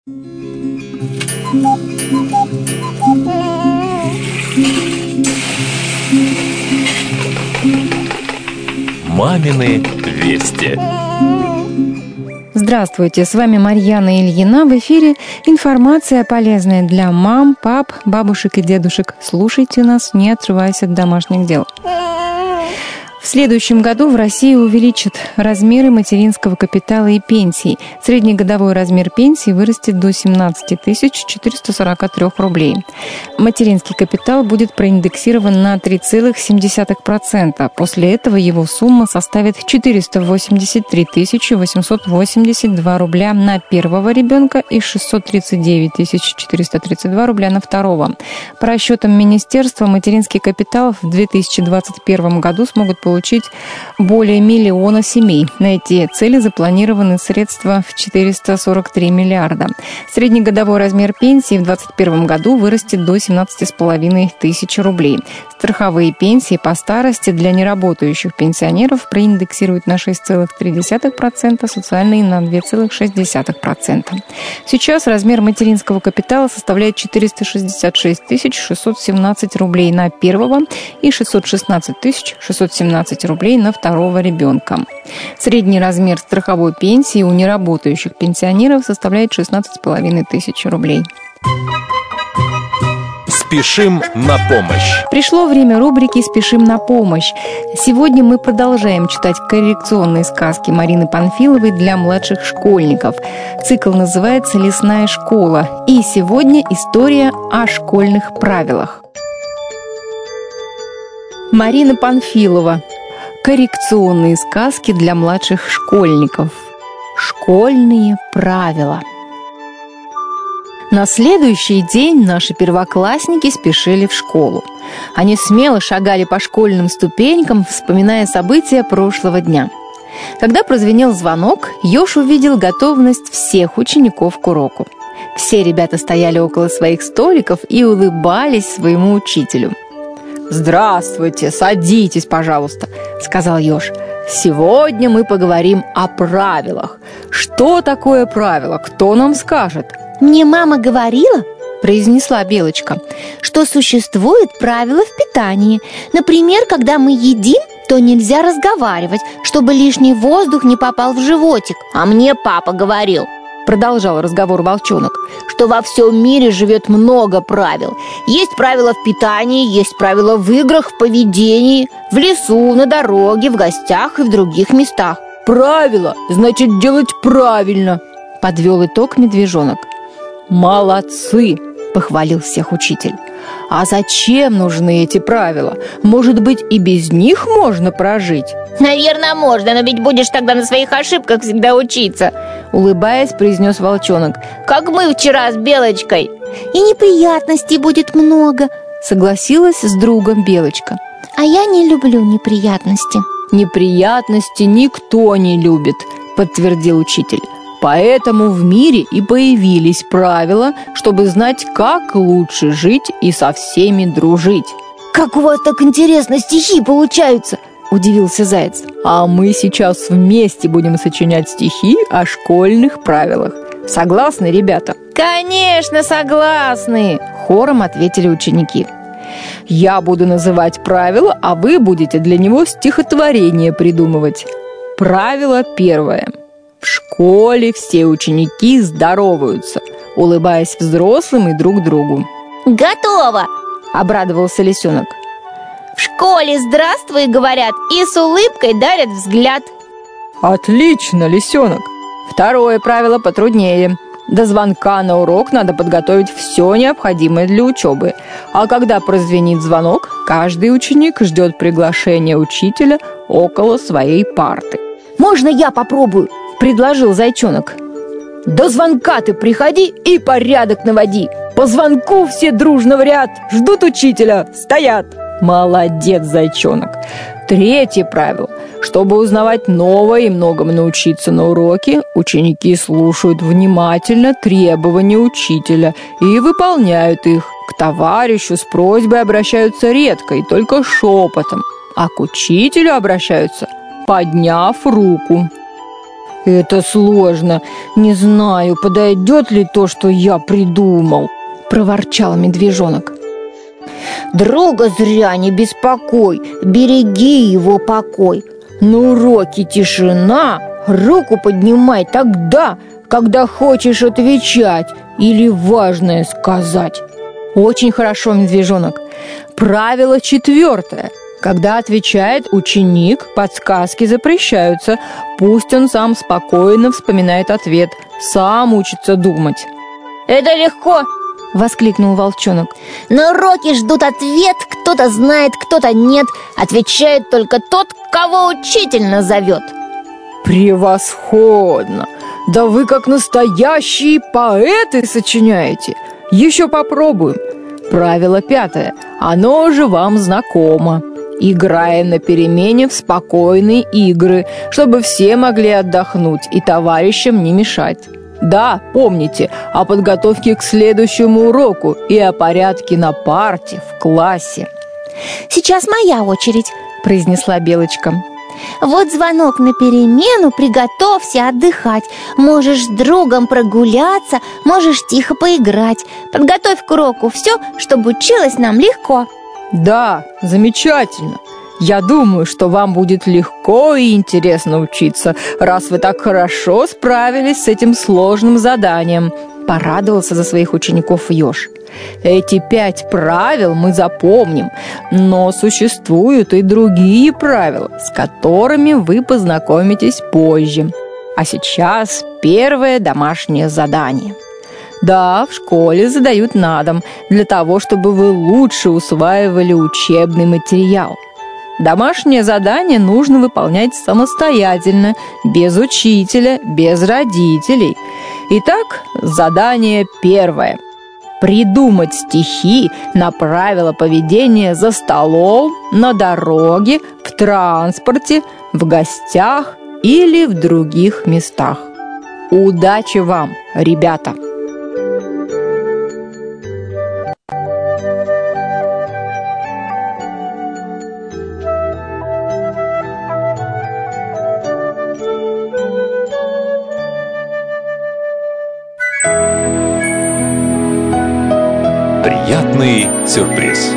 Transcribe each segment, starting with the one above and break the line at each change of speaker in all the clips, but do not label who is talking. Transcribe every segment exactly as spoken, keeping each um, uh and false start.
Мамины вести.
Здравствуйте, с вами Марьяна Ильина. В эфире информация полезная для мам, пап, бабушек и дедушек. Слушайте нас, не отрываясь от домашних дел. В следующем году в России увеличат размеры материнского капитала и пенсий. Среднегодовой размер пенсии вырастет до семнадцать тысяч четыреста сорок три рублей. Материнский капитал будет проиндексирован на три целых семь десятых процента. После этого его сумма составит четыреста восемьдесят три тысячи восемьсот восемьдесят два рубля на первого ребенка и шестьсот тридцать девять тысяч четыреста тридцать два рубля на второго. По расчетам министерства, материнский капитал в две тысячи двадцать первом году смогут получить получить более миллиона семей. На эти цели запланированы средства в четыреста сорок три миллиарда. Среднегодовой размер пенсии в две тысячи двадцать первом году вырастет до семнадцать с половиной тысяч рублей. Страховые пенсии по старости для неработающих пенсионеров проиндексируют на шесть целых три десятых процента, социальные на два целых шесть десятых процента. Сейчас размер материнского капитала составляет четыреста шестьдесят шесть тысяч шестьсот семнадцать рублей на первого и шестьсот шестнадцать тысяч шестьсот семнадцать рублей на второго ребенка. Средний размер страховой пенсии у неработающих пенсионеров составляет шестнадцать с половиной тысяч рублей.
Спешим на помощь.
Пришло время рубрики «Спешим на помощь». Сегодня мы продолжаем читать коррекционные сказки Марины Панфиловой для младших школьников. Цикл называется «Лесная школа». И сегодня история о школьных правилах. Марина Панфилова. Коррекционные сказки для младших школьников. Школьные правила. На следующий день наши первоклассники спешили в школу. Они смело шагали по школьным ступенькам, вспоминая события прошлого дня. Когда прозвенел звонок, Ёж увидел готовность всех учеников к уроку. Все ребята стояли около своих столиков и улыбались своему учителю. «Здравствуйте, садитесь, пожалуйста», — сказал Ёж. «Сегодня мы поговорим о правилах. Что такое правило? Кто нам скажет?»
«Мне мама говорила,
— произнесла Белочка,
— что существуют правила в питании. Например, когда мы едим, то нельзя разговаривать, чтобы лишний воздух не попал в животик. А мне папа говорил, — продолжал разговор волчонок, — что во всем мире живет много правил. Есть правила в питании, есть правила в играх, в поведении, в лесу, на дороге, в гостях и в других местах».
«Правила, значит, делать правильно», — подвел итог медвежонок. «Молодцы!» — похвалил всех учитель. «А зачем нужны эти правила? Может быть, и без них можно прожить?»
«Наверное, можно, но ведь будешь тогда на своих ошибках всегда учиться», —
улыбаясь, произнес волчонок.
«Как мы вчера с Белочкой». «И неприятностей будет много», —
согласилась с другом Белочка.
«А я не люблю неприятности».
«Неприятности никто не любит», — подтвердил учитель. «Поэтому в мире и появились правила, чтобы знать, как лучше жить и со всеми дружить».
«Как у вас так интересно стихи получаются?»
– удивился Заяц. «А мы сейчас вместе будем сочинять стихи о школьных правилах. Согласны, ребята?»
«Конечно, согласны!»
– хором ответили ученики. «Я буду называть правила, а вы будете для него стихотворение придумывать. Правило первое. В школе все ученики здороваются, улыбаясь взрослым и друг другу».
«Готово!» –
обрадовался лисенок.
«В школе здравствуй, говорят, и с улыбкой дарят взгляд».
«Отлично, лисенок!» Второе правило потруднее. До звонка на урок надо подготовить все необходимое для учебы. А когда прозвенит звонок, каждый ученик ждет приглашения учителя около своей парты.
«Можно я попробую?»
– предложил зайчонок. «До звонка ты приходи и порядок наводи. По звонку все дружно в ряд, ждут учителя, стоят». Молодец, зайчонок. Третье правило. Чтобы узнавать новое и многому научиться на уроке, ученики слушают внимательно требования учителя и выполняют их. К товарищу с просьбой обращаются редко и только шепотом, а к учителю обращаются, подняв руку. Это сложно. Не знаю, подойдет ли то, что я придумал, проворчал медвежонок.
Друга зря не беспокой, береги его покой. На уроке тишина, руку поднимай тогда, когда хочешь отвечать или важное сказать.
Очень хорошо, медвежонок. Правило четвертое. Когда отвечает ученик, подсказки запрещаются. Пусть он сам спокойно вспоминает ответ, сам учится думать.
Это легко,
воскликнул волчонок.
На уроке ждут ответ, кто-то знает, кто-то нет. Отвечает только тот, кого учитель назовет.
Превосходно! Да вы как настоящие поэты сочиняете. Еще попробуем. Правило пятое. Оно же вам знакомо. Играем на перемене в спокойные игры, чтобы все могли отдохнуть и товарищам не мешать. Да, помните о подготовке к следующему уроку и о порядке на парте в классе.
Сейчас моя очередь,
произнесла Белочка.
Вот звонок на перемену, приготовься отдыхать. Можешь с другом прогуляться, можешь тихо поиграть. Подготовь к уроку все, чтобы училось нам легко.
Да, замечательно. Я думаю, что вам будет легко и интересно учиться, раз вы так хорошо справились с этим сложным заданием. Порадовался за своих учеников еж. Эти пять правил мы запомним, но существуют и другие правила, с которыми вы познакомитесь позже. А сейчас первое домашнее задание. Да, в школе задают на дом, для того, чтобы вы лучше усваивали учебный материал. Домашнее задание нужно выполнять самостоятельно, без учителя, без родителей. Итак, задание первое. Придумать стихи на правила поведения за столом, на дороге, в транспорте, в гостях или в других местах. Удачи вам, ребята!
Приятный сюрприз.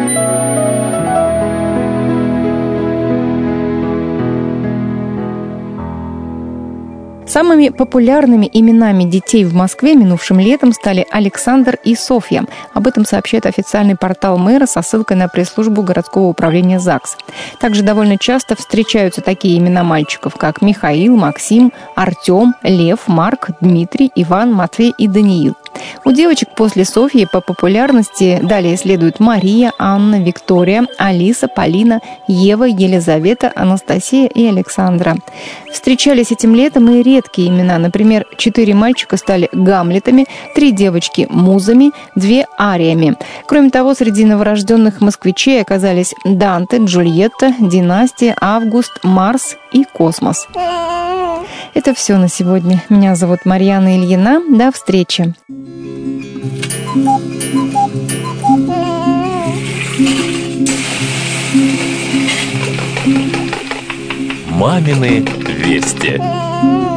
Самыми популярными именами детей в Москве минувшим летом стали Александр и Софья. Об этом сообщает официальный портал мэра со ссылкой на пресс-службу городского управления ЗАГС. Также довольно часто встречаются такие имена мальчиков, как Михаил, Максим, Артем, Лев, Марк, Дмитрий, Иван, Матвей и Даниил. У девочек после Софьи по популярности далее следуют Мария, Анна, Виктория, Алиса, Полина, Ева, Елизавета, Анастасия и Александра. Встречались этим летом и редкие имена. Например, четыре мальчика стали Гамлетами, три девочки – Музами, две – Ариями. Кроме того, среди новорожденных москвичей оказались Данте, Джульетта, Династия, Август, Марс и Космос. Это все на сегодня. Меня зовут Марьяна Ильина. До встречи.
Мамины вести.